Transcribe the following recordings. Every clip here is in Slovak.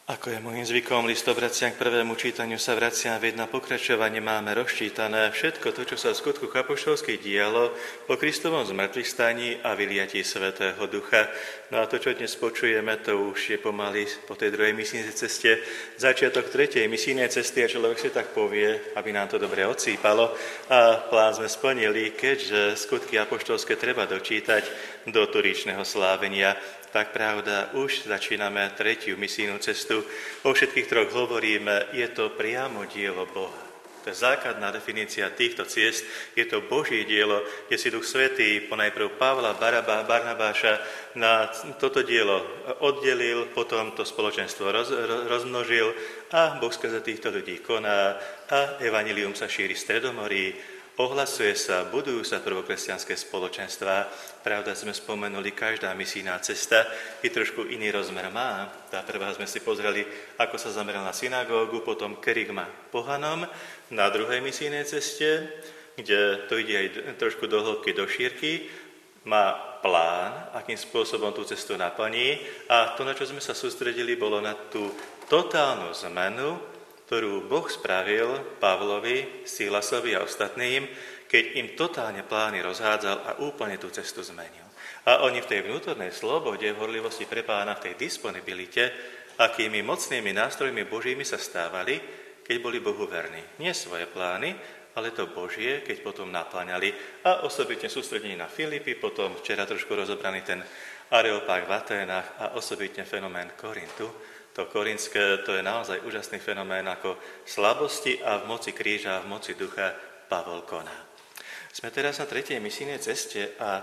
Ako je môjim zvykom, listobraciam k prvému čítaniu sa vraciam, veď na pokračovanie máme rozčítané všetko to, čo sa v skutku apoštolských dialo po Kristovom zmŕtvychvstaní a vyliatí Svätého Ducha. No a to, čo dnes počujeme, to už je pomaly po tej druhej misijnej ceste, začiatok tretej misijnej cesty a človek si tak povie, aby nám to dobre odsýpalo. A plán sme splnili, keďže skutky apoštolské treba dočítať do turičného slávenia. Tak pravda, už začíname tretiu misijnú cestu. O všetkých troch hovoríme, je to priamo dielo Boha. To je základná definícia týchto ciest. Je to Božie dielo, kde si Duch Svätý ponajprv Pavla, Barnabáša na toto dielo oddelil, potom to spoločenstvo rozmnožil a Boh skrze týchto ľudí koná a evanjelium sa šíri v Stredomorí. Ohlasuje sa, budujú sa prvokresťanské spoločenstvá. Pravda, sme spomenuli, každá misijná cesta i trošku iný rozmer má. Tá prvá sme si pozreli, ako sa zameral na synagógu, potom kerygma pohanom. Na druhej misijnej ceste, kde to ide aj trošku do hĺbky, do šírky, má plán, akým spôsobom tú cestu naplní. A to, na čo sme sa sústredili, bolo na tú totálnu zmenu, ktorú Boh spravil Pavlovi, Silasovi a ostatným, keď im totálne plány rozhádzal a úplne tú cestu zmenil. A oni v tej vnútornej slobode, v horlivosti pre Pána, v tej disponibilite, akými mocnými nástrojmi Božími sa stávali, keď boli Bohu verní. Nie svoje plány, ale to Božie, keď potom napláňali. A osobitne sústredení na Filipy, potom včera trošku rozobraný ten Areopág v Aténach a osobitne fenomén Korintu. To korinské, to je naozaj úžasný fenomén, ako slabosti a v moci kríža a v moci ducha Pavol koná. Sme teraz na tretej misijnej ceste a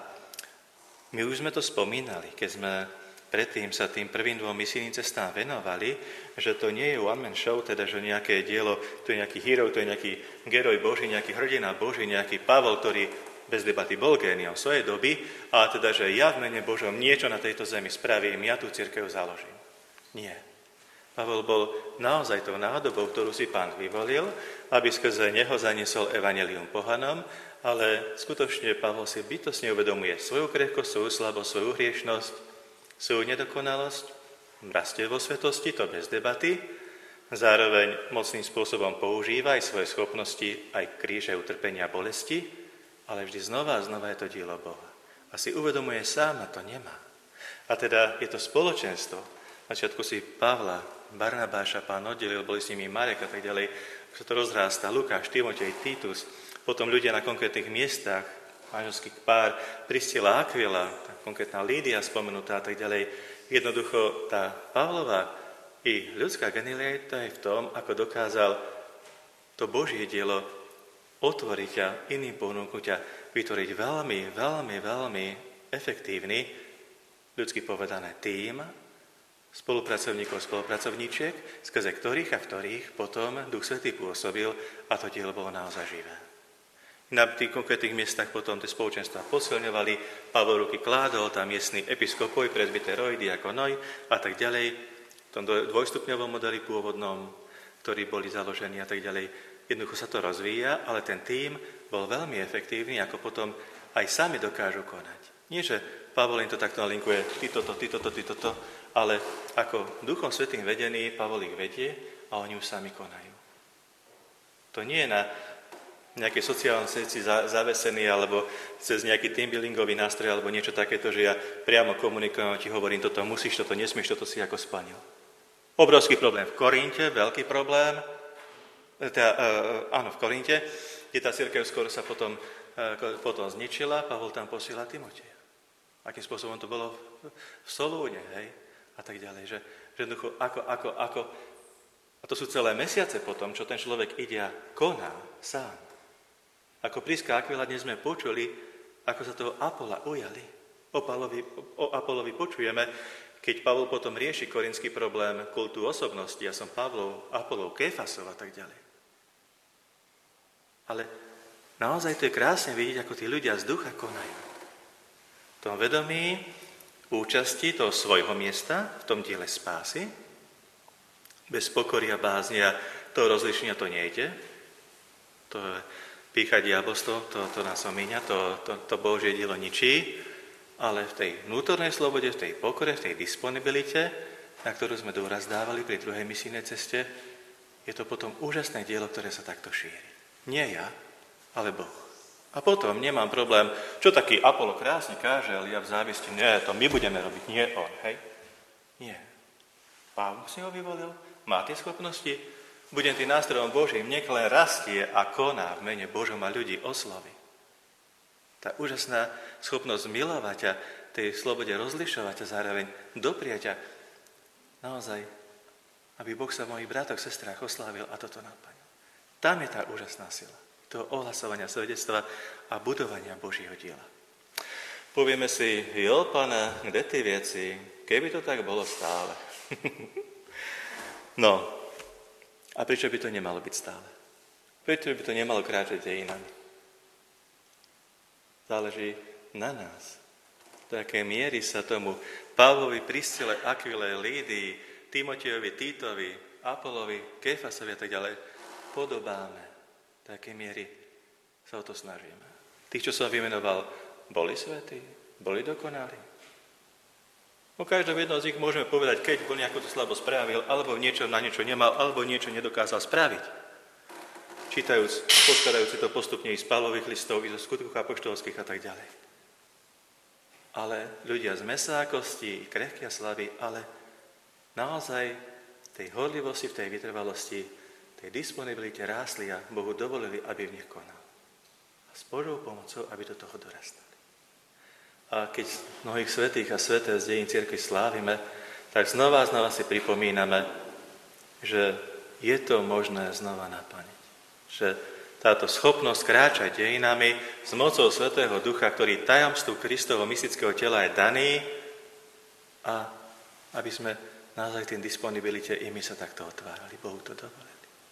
my už sme to spomínali, keď sme predtým sa tým prvým dvom misijným cestám venovali, že to nie je one-man show, teda že nejaké dielo, to je nejaký hero, to je nejaký geroj Boží, nejaký hrdina Boží, nejaký Pavol, ktorý bez debaty bol géniom svojej doby, a teda, že ja v mene Božom niečo na tejto zemi spravím, ja tú cirkev založím. Nie. Pavol bol naozaj tou nádobou, ktorú si Pán vyvolil, aby skrze neho zaniesol evanjelium pohanom, ale skutočne Pavol si bytostne uvedomuje svoju krehkosť, svoju slabosť, svoju hriešnosť, svoju nedokonalosť, rastie vo svetosti, to bez debaty, zároveň mocným spôsobom používa aj svoje schopnosti, aj kríže, utrpenia, bolesti, ale vždy znova a znova je to dielo Boha. A si uvedomuje, sám na to nemá. A teda je to spoločenstvo. Na začiatku si Pavla, Barnabáša Pán oddelil, boli s nimi Marek a tak ďalej, sa to rozrásta, Lukáš, Timotej, Titus, potom ľudia na konkrétnych miestach, manželský pár, Priscila, Aquila, konkrétna Lídia spomenutá a tak ďalej. Jednoducho tá Pavlova i ľudská genialita je v tom, ako dokázal to Božie dielo otvoriť a iným ponúknuť a vytvoriť veľmi, veľmi, veľmi efektívny, ľudsky povedané, tím, spolupracovníkov, spolupracovníčiek, skrze ktorých a v ktorých potom Duch Svätý pôsobil a to dielo bolo naozaj živé. Na tých konkrétnych miestach potom tie spoločenstvá posilňovali, Pavol ruky kládol, tam miestny episkopoj, presbyteroj, diakonoj a tak ďalej, v tom dvojstupňovom modeli pôvodnom, ktorí boli založení a tak ďalej. Jednoducho sa to rozvíja, ale ten tím bol veľmi efektívny, ako potom aj sami dokážu konať. Nie, že Pavol im to takto nalinkuje, ty toto, ale ako Duchom Svätým vedený, Pavol ich vedie a oni už sami konajú. To nie je na nejaké sociálne seti zavesený alebo cez nejaký teambuildingový nástroj alebo niečo takéto, že ja priamo komunikujem a ti hovorím, toto musíš, toto nesmieš, toto si ako splnil. Obrovský problém v Korinte, veľký problém, v Korinte, kde tá cirkev skoro sa potom zničila, Pavol tam posiela Timoteja. Akým spôsobom to bolo v Solúne, hej? A tak ďalej, že jednoducho ako, a to sú celé mesiace potom, čo ten človek ide a koná sám. Ako Priska Aquila dnes sme počuli, ako sa toho Apola ujali. O Apolovi počujeme, keď Pavol potom rieši korinský problém kultu osobnosti, ja som Apolov, Kéfasov a tak ďalej. Ale naozaj to je krásne vidieť, ako tí ľudia z ducha konajú. V tom vedomí účasti toho svojho miesta v tom diele spásy, bez pokory a báznia, toho rozlišenia to nejde, to je pýcha diabolstvo, to nás omíňa, to Božie dielo ničí, ale v tej vnútornej slobode, v tej pokore, v tej disponibilite na ktorú sme dôraz dávali pri druhej misijnej ceste, je to potom úžasné dielo, ktoré sa takto šíri. Nie ja, ale Boh. A potom nemám problém, čo taký Apollo krásne káže, ale ja v závisti, nie, to my budeme robiť, nie on, hej? Nie. Pán si ho vyvolil, má tie schopnosti, budem tým nástrojom Božím, nech len rastie a koná v mene Božom a ľudí osloví. Tá úžasná schopnosť milovať a tej slobode rozlišovať a zároveň dopriať a naozaj, aby Boh sa v mojich bratoch, sestrách oslávil a toto naplnil. Tam je tá úžasná sila toho ohlasovania svedectva a budovania Božieho diela. Povieme si, jo, Pane, kde tie veci, keby to tak bolo stále. No, a prečo by to nemalo byť stále? Prečo by to nemalo kráčať dejinami? Záleží na nás. Do akej miery sa tomu Pavlovi, Priscile, Akvile, Lídii, Timotejovi, Títovi, Apolovi, Kefasovi a tak ďalej podobáme. Do akej miery sa o to snažíme. Tých, čo som vymenoval, boli svätí, boli dokonali. O každom jednom z nich môžeme povedať, keď bol nejako to slabo správil, alebo na niečo nemal, alebo niečo nedokázal spraviť. Čítajúc, poskladajúc si to postupne i z Pavlových listov, i zo skutkov apoštolských a tak ďalej. Ale ľudia z mäsa a kostí, krehky a slabí, ale naozaj tej horlivosti, v tej vytrvalosti, tej disponibilite rástli a Bohu dovolili, aby v nich konal. A s Božou pomocou, aby do toho dorastali. A keď mnohých svätých a sväté z dejín cirkvi slávime, tak znova si pripomíname, že je to možné znova naplniť. Že táto schopnosť kráčať dejinami s mocou Svätého Ducha, ktorý tajomstvu Kristovho mystického tela je daný, a aby sme naozaj tým disponibilite i my sa takto otvárali. Bohu to dovolili.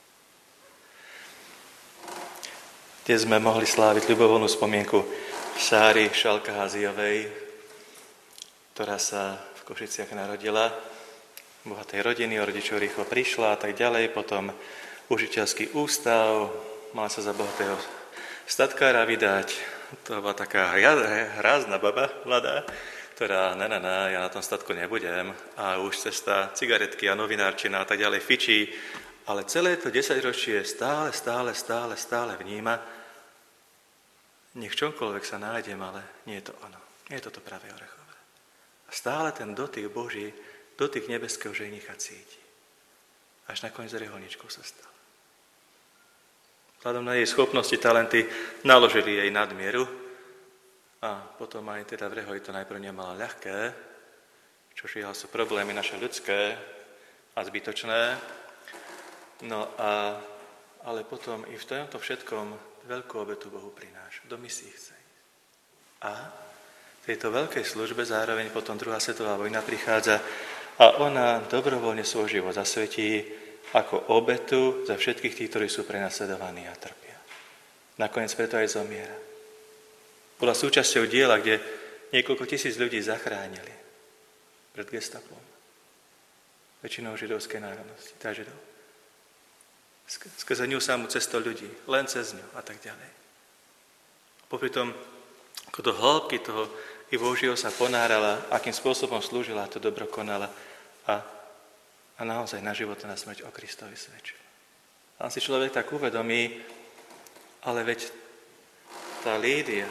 Dnes sme mohli sláviť ľubovoľnú spomienku Sáry Šalkaháziovej, ktorá sa v Košiciach narodila. Bohatej rodiny, o rodičov rýchlo prišla a tak ďalej. Potom učiteľský ústav, mala sa za bohatého statkára vydať. To bola taká hrázna baba mladá, ktorá, ja na tom statku nebudem. A už cesta cigaretky a novinárčina a tak ďalej fičí. Ale celé to 10-ročie stále vníma, nech čomkoľvek sa nájdem, ale nie je to ono. Nie je to pravé orechové. A stále ten dotyk Boží, dotyk nebeského ženicha cíti. Až nakoniec reholničkou sa stala. Vzhľadom na jej schopnosti, talenty naložili jej nadmieru a potom aj teda v reholi to najprv nemala ľahké, čo žiaľ sú problémy naše ľudské a zbytočné. No ale potom i v tomto všetkom veľkú obetu Bohu prináša. Do misií chce ísť. A v tejto veľkej službe zároveň potom druhá svetová vojna prichádza a ona dobrovoľne svoj život zasvetí ako obetu za všetkých tých, ktorí sú prenasledovaní a trpia. Nakoniec preto aj zomiera. Bola súčasťou diela, kde niekoľko tisíc ľudí zachránili pred gestapom. Väčšinou židovskej národnosti, tá židov. Skrze ňu samú cestou ľudí, len cez ňu a tak ďalej. Popri tom, ako do hĺbky toho i Božieho sa ponárala, akým spôsobom slúžila, to dobro konala a naozaj na život a na smrť o Kristovi svedčila. A si človek tak uvedomí, ale veď tá Lídia,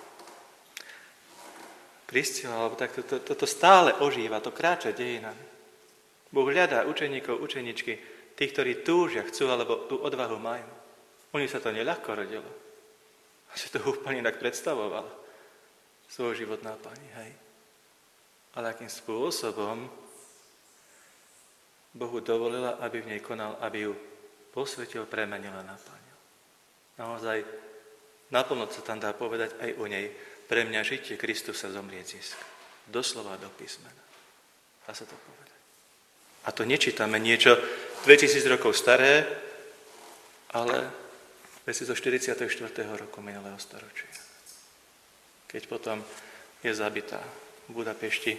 Priscila, alebo tak toto stále ožíva, to kráča dejinami. Boh hľadá učeníkov, učeničky, tých, ktorí túžia, chcú, alebo tú odvahu majú. Oni sa to neľahko rodilo. A si to úplne inak predstavovala. Svoj život naplní, hej. Ale akým spôsobom Bohu dovolila, aby v nej konal, aby ju posvetil, premenil a naplnil. Naozaj naplno sa tam dá povedať aj o nej. Pre mňa žitie Kristusa zomrieť zisk. Doslova do písmena. Dá sa to povedať. A to nečítame niečo 2000 rokov staré, ale veci zo 44. roku minulého storočia. Keď potom je zabitá v Budapešti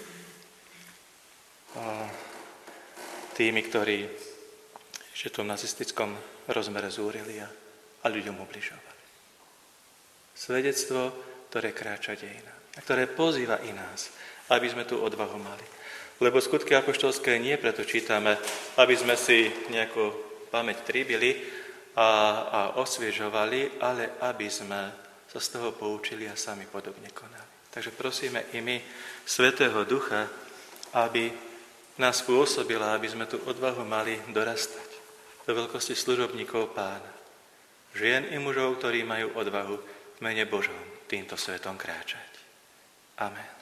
tými, ktorí ešte v tom nacistickom rozmere zúrili a ľuďom ubližovali. Svedectvo, ktoré kráča dejina a ktoré pozýva i nás, aby sme tú odvahu mali. Lebo skutky apoštolské nie preto čítame, aby sme si nejakú pamäť tríbili a osviežovali, ale aby sme sa z toho poučili a sami podobne konali. Takže prosíme i my Svätého Ducha, aby nás pôsobila, aby sme tú odvahu mali dorastať do veľkosti služobníkov Pána. Žien i mužov, ktorí majú odvahu v mene Božom týmto svetom kráčať. Amen.